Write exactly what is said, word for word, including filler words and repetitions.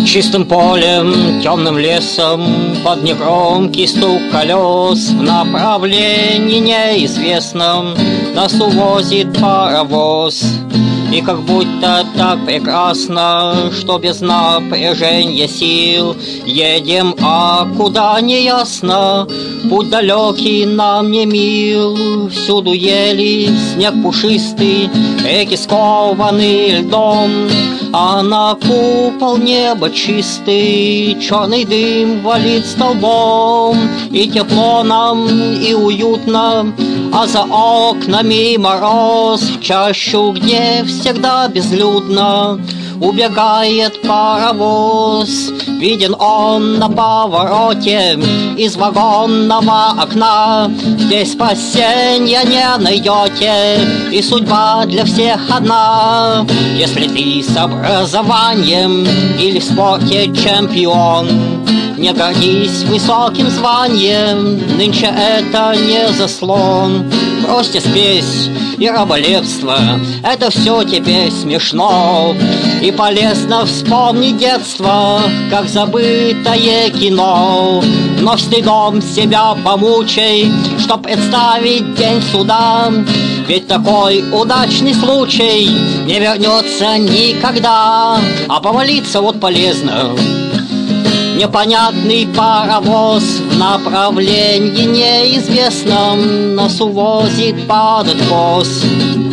Чистым полем, темным лесом, под негромкий стук колес в направлении неизвестном нас увозит паровоз. И как будто так прекрасно, что без напряжения сил едем, а куда не ясно, путь далекий нам не мил. Всюду ели снег пушистый, реки скованы льдом, а на купол неба чистый черный дым валит столбом. И тепло нам, и уютно, а за окнами мороз. В чащу, где всегда безлюдно, убегает паровоз. Виден он на повороте из вагонного окна. Здесь спасенья не найдете, и судьба для всех одна. Если ты с образованием или в спорте чемпион, не гордись высоким званием, нынче это не заслон. Бросьте спесь и раболепство, это все теперь смешно. И полезно вспомнить детство, как забытое кино. Но стыдом себя помучай, чтоб представить день суда. Ведь такой удачный случай не вернется никогда. А помолиться вот полезно. Непонятный паровоз в направлении неизвестном нас увозит под откос.